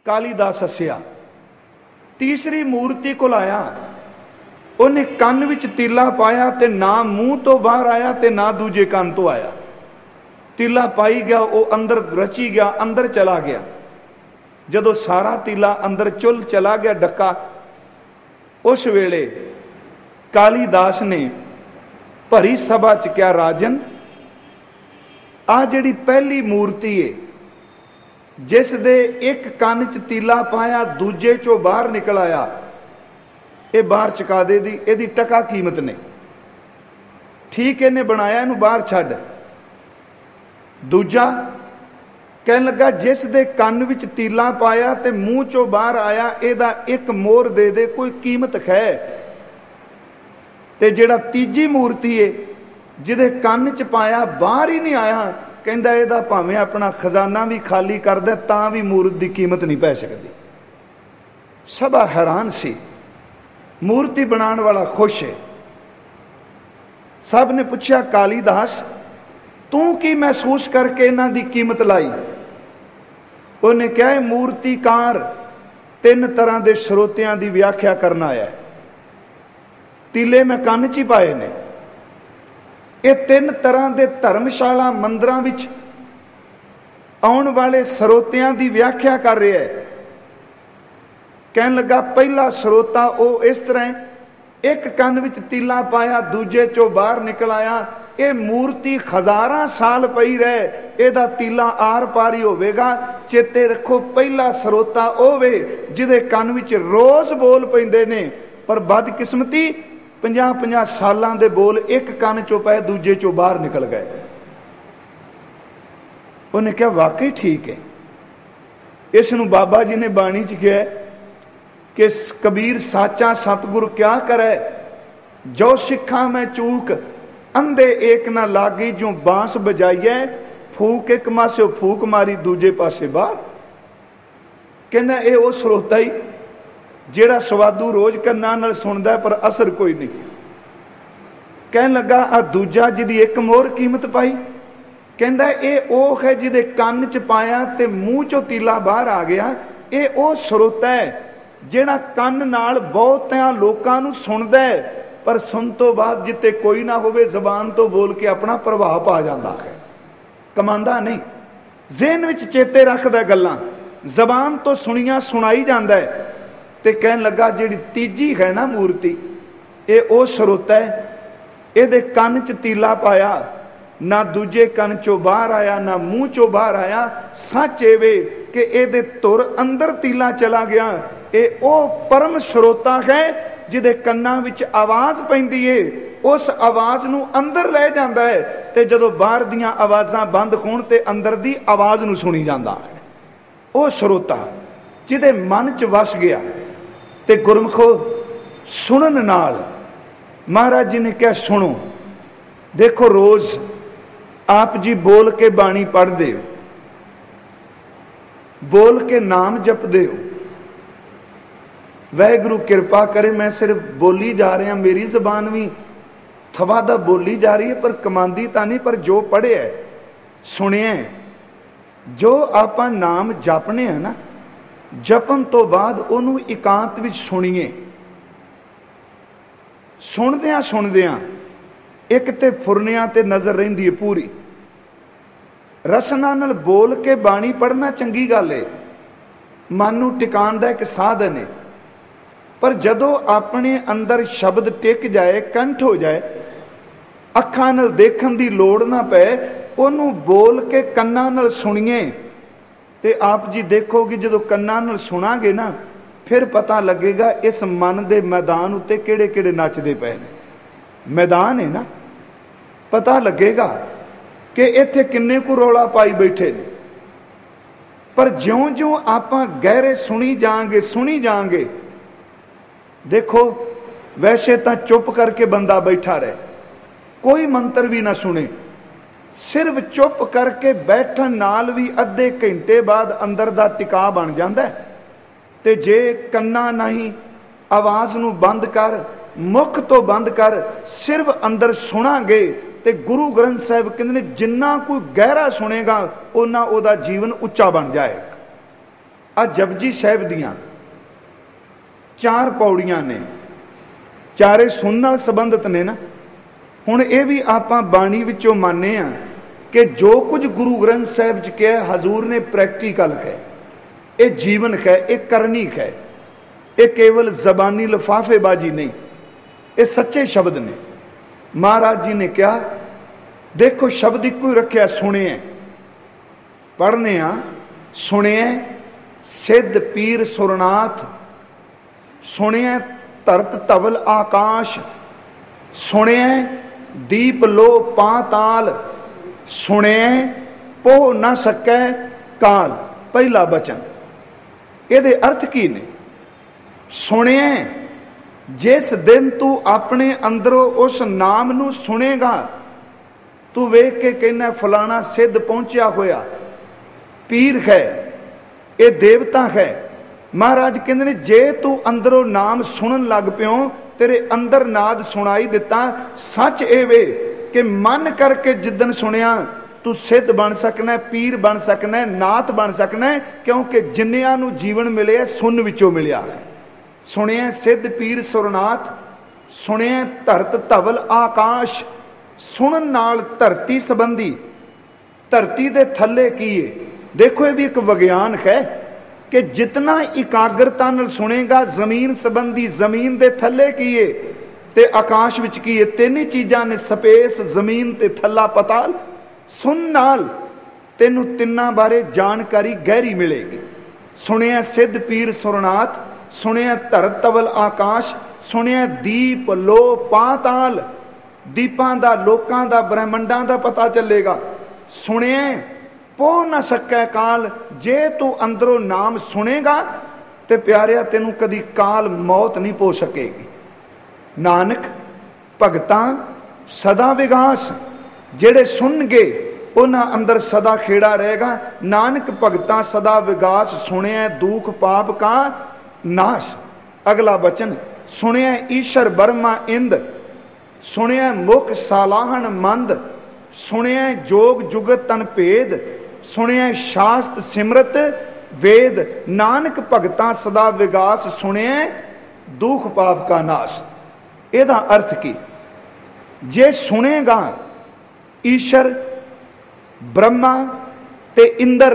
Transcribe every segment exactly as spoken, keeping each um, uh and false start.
कालीदास हसिया। तीसरी मूर्ति को आया, उन्हें कन विच तीला पाया ते ना मूँह तो बाहर आया ते ना दूजे कन तो आया। तीला पाई गया, वो अंदर रची गया, अंदर चला गया। जदों सारा तीला अंदर चुल चला गया डक्का, उस वेले कालीदास ने भरी सभा च क्या, राजन आ जिहड़ी पहली मूर्ति है जिस दे एक कन च तीला पाया दूजे चो बाहर निकल आया, ये बाहर चका दे दी, इहदी टका कीमत ने। ठीक इन्हें बनाया, इनू बाहर छड्ड। दूजा कहन लगा जिस दे कन विच तीला पाया ते मूँह चो बाहर आया, इहदा एक मोहर दे दे, कोई कीमत है। ते जिहड़ा तीजी मूर्ति है जिहदे कन च पाया बाहर ही नहीं आया, कहंदा इहदा भावें अपना खजाना भी खाली कर दे तां भी मूर्त की कीमत नहीं पै सकती। सभा हैरान सी, मूर्ति बनाने वाला खुश है। सब ने पूछा कालीदास तू की महसूस करके इन्हां दी कीमत लाई? उन्हें कहा मूर्तिकार तीन तरह के स्रोतियां की व्याख्या करना आया। तीले मैं कन च ही पाए ने। ये तीन तरह के धर्मशाला मंदिरां विच आउण वाले स्रोतियां की व्याख्या कर रहा है। कहन लगा पहला स्रोता वो इस तरह, एक कन विच तीला पाया दूजे चो बाहर निकल आया। ये मूर्ति हजारां साल पई रहे, इहदा तीला आर पार ही होवेगा। चेते रखो पहला स्रोता वो वे जिहदे कन विच रोज़ बोल पैंदे ने, पर बदकिस्मती पंजाह पंजाह सालां दे बोल एक कन चो पए दूजे चो बाहर निकल गए। उन्हें कहा वाकई ठीक है। इस नूं बाबा जी ने बाणी च कहा कि कबीर साचा सतगुरु क्या करे, जो सिखा मैं चूक अंधे एक ना लागी, जो बांस बजाइए फूक एक मासे फूक मारी दूजे पासे बाहर। कहना ये वो स्रोता ही जेड़ा सवादू रोज कन्ना नाल सुनदा पर असर कोई नहीं। कहन लगा आ दूजा जिहदी एक मोहर कीमत पाई, कहंदा ये वो है जिहदे कन च पाया ते मूँह चो तीला बाहर आ गया। ये वो स्रोता है जिहड़ा कन नाल बहुतियां लोकां नूं सुनदा है, पर सुन तो बाद जिते कोई ना होवे जबान तो बोल के अपना प्रभाव पा जाता है, कमांदा नहीं। ज़हन विच चेते रखदा गल्लां, जबान तो सुनिया सुनाई जाता है। तो कहन लगा जिहड़ी तीजी है ना मूर्ति, ये वो स्रोता है, इहदे कन च तीला पाया, ना दूजे कन चो बाहर आया ना मूँह चो बाहर आया। सच एवे कि इहदे तुर अंदर तीला चला गया। ये वो परम स्रोता है जिहदे कन्नां विच आवाज़ पैंदी है, उस आवाज़ नूं अंदर लै जांदा है, ते जदों बाहर दीयां आवाज़ां बंद होण ते अंदर दी आवाज़ नूं सुनी जांदा है। वो स्रोता जिहदे मन च वस गया। ते गुरमुखो सुनन नाल महाराज जी ने क्या सुनो। देखो रोज़ आप जी बोल के बाणी पढ़दे हो, बोल के नाम जपदे हो। वाहिगुरू किरपा करे, मैं सिर्फ बोली जा रहा, मेरी जबान भी थवादा बोली जा रही है पर कमांदी तां नहीं। पर जो पढ़े है सुनिया, जो आपां नाम जपने हैं ना, जपन तो बाद उन्होंने एकांत विच सुनीए। सुनदियां सुनदियां एक ते फुरनियां ते नज़र रहिंदी है पूरी। रसना नाल बोल के बाणी पढ़ना चंगी गल है, मन नूं टिकाण दा एक साधन है। पर जदों अपने अंदर शब्द टिक जाए, कंठ हो जाए, अखां नाल देखण दी लोड़ ना पए, उन्होंने बोल के कन्नां नाल सुनिए। ते आप जी देखोगे जदों कन्नां नाल सुनांगे ना, फिर पता लगेगा इस मन दे मैदान उत्ते किहड़े किहड़े नचदे पए ने। मैदान है ना, पता लगेगा कि इत्थे किन्ने को रौला पाई बैठे ने। पर ज्यों ज्यों आपां गहरे सुनी जाएंगे सुनी जाएंगे, देखो वैसे तो चुप करके बंदा बैठा रहे, कोई मंत्र भी ना सुने, सिर्फ चुप करके बैठन नाल भी अद्धे घंटे बाद अंदर दा टिका बन जाता है। ते जे कन्ना नहीं, आवाज़ नूं बंद कर, मुख तो बंद कर, सिर्फ अंदर सुनांगे ते गुरु ग्रंथ साहिब कहते हैं जिन्ना कोई गहरा सुनेगा उन्ना उहदा जीवन उच्चा बन जाएगा। आ जपजी साहिब दियां चार पौड़ियां ने, चारे सुन नाल संबंधित ने ना। हुण ये भी आपां बाणी विचों माने आ कि जो कुछ गुरु ग्रंथ साहिब च कहा हजूर ने प्रैक्टिकल है, ये जीवन है, ये करनी है, ये केवल जबानी लिफाफेबाजी नहीं, ये सच्चे शब्द ने। महाराज जी ने कहा देखो शब्द इको ही रखिया, सुने पढ़ने आ, सुने सिद्ध पीर सुरनाथ, सुने धरत धवल आकाश, सुने दीप लो पाताल, सुने पो न सकै काल। पहला बचन ये अर्थ की ने? सुने जिस दिन तू अपने अंदरों उस नाम नू सुनेगा, तू वेख के कहना फलाना सिद्ध पहुंचा होया, पीर है, ये देवता है। महाराज कहते ने जे तू अंदरों नाम सुनन लग पियो, तेरे अंदर नाद सुनाई दिता। सच ये वे कि मन करके जिदन सुनिया तू सिद्ध बन सकना, पीर बन सकना, नाथ बन सकना, क्योंकि जिन्नियां नू जीवन मिले सुन विचों मिलिया है। सुनिया सिद्ध पीर सुरनाथ, सुनिया धरत धवल आकाश, सुनन नाल धरती संबंधी, धरती दे थल्ले की है। देखो ये भी एक विज्ञान है कि जितना एकाग्रता नाल सुनेगा जमीन संबंधी, जमीन दे थल्ले की है ते आकाश विच की है, तीन ही चीज़ां ने, स्पेस, जमीन ते थल्ला पताल। सुन नाल तेनू तिन्ना बारे जानकारी गहरी मिलेगी। सुनिया सिद्ध पीर सुरनाथ, सुनिया धरत धवल आकाश, सुनिया दीप लो पाताल, दीपां दा, लोकां दा, ब्रह्मंडां दा पता चलेगा। सुनिया पो न सकै काल, जे तू अंदरों नाम सुनेगा ते प्यारिया तेनू कदी काल मौत नहीं पो सकेगी। नानक भगतां सदा विगास, जेड़े सुन गए उन्हां अंदर सदा खेड़ा रहेगा। नानक भगतां सदा विगास, सुनिया दुख पाप का नाश। अगला वचन सुनिया ईश्वर ब्रह्मा इंद, सुनिया मुख सालाहन मंद, सुनिया जोग जुगत तन भेद, सुनिया शास्त्र सिमरत वेद। नानक भगतां सदा विगास, सुनिया दुख पाप का नाश। ਇਹਦਾ अर्थ की जे सुनेगा ईश्वर ब्रह्मा ते इंदर,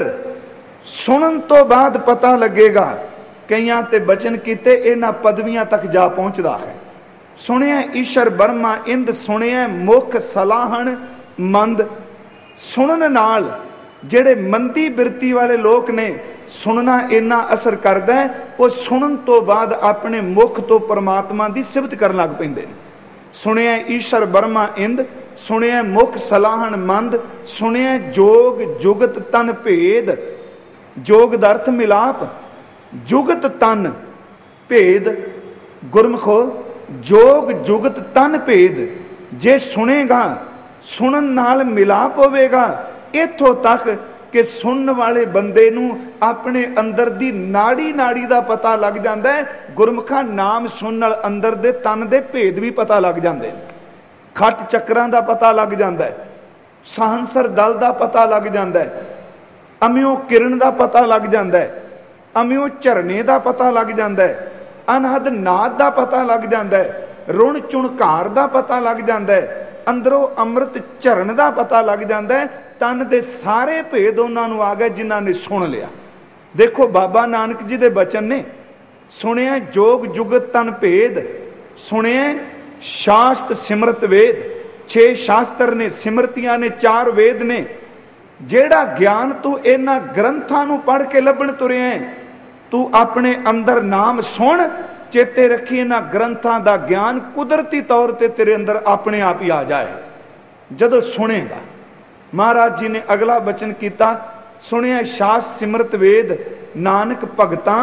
सुनन तो बाद पता लगेगा कईयां ते बचन कीते इन्हां पदवियां तक जा पहुंचदा है। सुनिया ईश्वर ब्रह्मा इंद, सुनिया मुख सलाहन मंद। सुनन नाल जेड़े मंदी बिरती वाले लोग ने, सुनना इन्ना असर करता है, वो सुनन तो बाद अपने मुख तो परमात्मा की सिफत कर लग पेंदे। सुनिया ईश्वर ब्रह्मा इंद, सुनिया मुख सलाहन मंद, सुनिया जोग जुगत तन भेद। जोग दा अर्थ मिलाप, जुगत तन भेद। गुरमुखो जोग जुगत तन भेद जे सुनेगा, सुनन नाल मिलाप होवेगा। इथों तक कि सुनने वाले बंदे नू अपने अंदर दी नाड़ी नाड़ी दा पता लग जाता है। गुरमुखा नाम सुनने नाल अंदर दे तन दे भेद भी पता लग जाते हैं। खट चक्रां दा पता लग जाता है, सहनसर दल दा पता लग जाता है, अम्यों किरण दा पता लग जाता है, अम्यों झरने दा पता लग जाता है, अनहद नाद दा पता लग जाता है, रुण चुणकार दा पता लग जाता है, अंदरों अमृत झरण दा पता लग जाता है। तन दे सारे भेद उन्होंने आ गए जिन्हों ने सुन लिया। देखो बाबा नानक जी दे बचन ने, सुनिया जोग जुगत तन भेद, सुनिया शास्त्र सिमरत वेद। छे शास्त्र ने, सिमरतियां ने, चार वेद ने। जेड़ा ज्ञान तू इन्हां ग्रंथां नूं पढ़ के लभण तुरे है, तू अपने अंदर नाम सुन, चेते रखी इन्हां ग्रंथां दा ज्ञान कुदरती तौर ते तेरे अंदर अपने आप ही आ जाए जदों सुनेगा। महाराज जी ने अगला बचन किया, सुनिया शास्त्र सिमरत वेद। नानक भगतां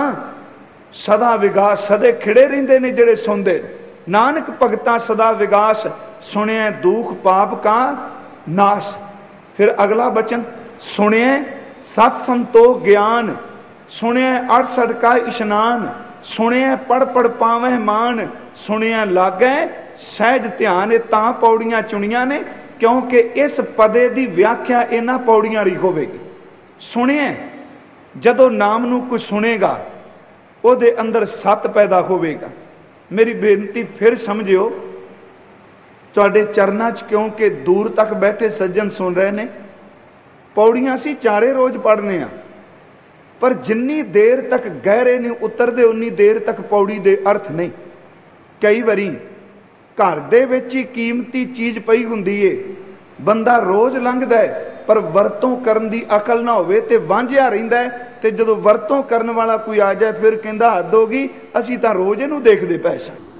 सदा विगास, सदे खिड़े रहिंदे ने जेड़े सुनदे। नानक भगतां सदा विगास, सुनिया दुख पाप का नाश। फिर अगला बचन सुनिया सत संतोख ज्ञान, सुनिया अड़सठ का इशनान, सुनिया पढ़ पढ़ पावे मान, सुनिया लागै सहज ध्यान। ये तां पौड़ियां चुनिया ने क्योंकि इस पदे की व्याख्या इन्हां पौड़ियां री होवेगी। सुनिया ਜਦੋਂ ਨਾਮ ਨੂੰ ਕੁਝ ਸੁਣੇਗਾ ਉਹਦੇ ਅੰਦਰ ਸੱਤ ਪੈਦਾ ਹੋਵੇਗਾ। ਮੇਰੀ ਬੇਨਤੀ ਫਿਰ ਸਮਝਿਓ, ਤੁਹਾਡੇ ਚਰਨਾਂ 'ਚ, ਕਿਉਂਕਿ ਦੂਰ ਤੱਕ ਬੈਠੇ ਸੱਜਣ ਸੁਣ ਰਹੇ ਨੇ। ਪੌੜੀਆਂ ਅਸੀਂ ਚਾਰੇ ਰੋਜ਼ ਪੜ੍ਹਨੇ ਆ, ਪਰ ਜਿੰਨੀ ਦੇਰ ਤੱਕ ਗਹਿਰੇ ਨਹੀਂ ਉਤਰਦੇ ਉਨੀ ਦੇਰ ਤੱਕ ਪੌੜੀ ਦੇ ਅਰਥ ਨਹੀਂ। ਕਈ ਵਾਰੀ ਘਰ ਦੇ ਵਿੱਚ ਹੀ ਕੀਮਤੀ ਚੀਜ਼ ਪਈ ਹੁੰਦੀ ਏ, ਬੰਦਾ ਰੋਜ਼ ਲੰਘਦਾ ਹੈ ਪਰ ਵਰਤੋਂ ਕਰਨ ਦੀ ਅਕਲ ਨਾ ਹੋਵੇ ਤੇ ਵਾਂਝਿਆ ਰਹਿੰਦਾ ਹੈ। ਤੇ ਜਦੋਂ ਵਰਤੋਂ ਕਰਨ ਵਾਲਾ ਕੋਈ ਆ ਜਾਏ ਫਿਰ ਕਹਿੰਦਾ ਹੱਦ ਹੋ ਗਈ, ਅਸੀਂ ਤਾਂ ਰੋਜ਼ ਇਹਨੂੰ ਦੇਖਦੇ ਪਏ ਸਾਂ।